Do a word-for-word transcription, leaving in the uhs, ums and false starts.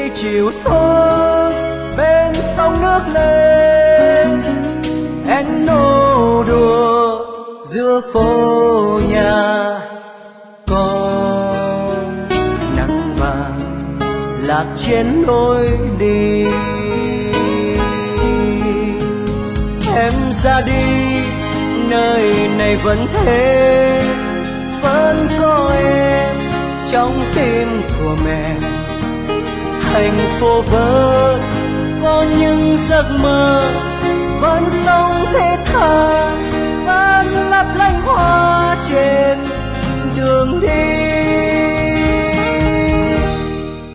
chiều xuống bên sông nước lên, em nô đùa giữa phố nhà. Con nắng vàng lạc trên lối đi, em ra đi nơi này vẫn thế, vẫn có em trong tim của mẹ. Thành phố vẫn có những giấc mơ, vẫn sống thế thà, vẫn lấp lánh hoa trên đường đi.